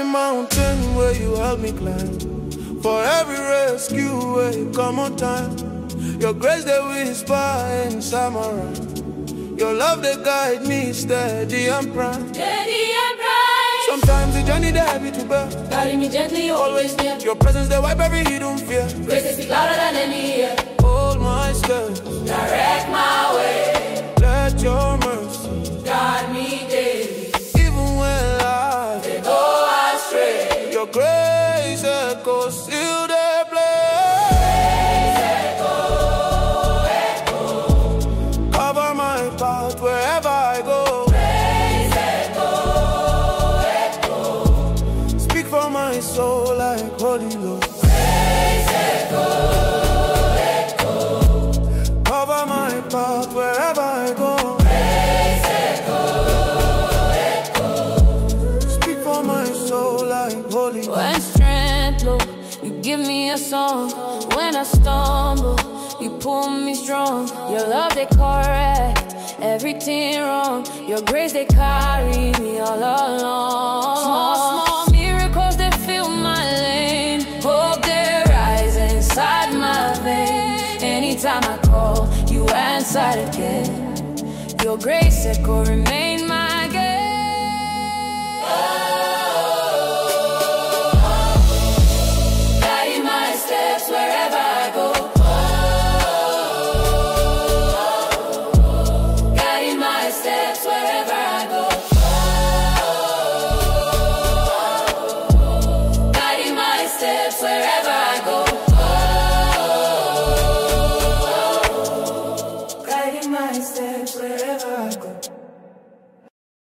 mountain where you help me climb, for every rescue where you come on time. Your grace they whisper inside my rhyme. Your love they guide me steady and prime. Steady and prime. Sometimes the journey they heavy to bear, Guiding me gently, always near. your presence they wipe every hidden fear. Grace they speak louder than any ear. Hold my steps, Direct my way. let your mercy Guide me daily. even when life They go astray. your grace echoes still they play. Cover my path wherever I go. Speak for my soul like Holy Ghost. Cover my path wherever I go. Speak for my soul like Holy Ghost. When strength low, you give me a song. When I stumble, you pull me strong. Your love they correct everything wrong. Your grace they carry me all along. Small miracles they fill my lane. Hope they rise inside my vein. Anytime I call, you answer again. Your grace echo remain my gain. Guiding my steps wherever I go. Guiding my steps wherever I go. Guiding my steps wherever I go. Guiding my steps wherever I go.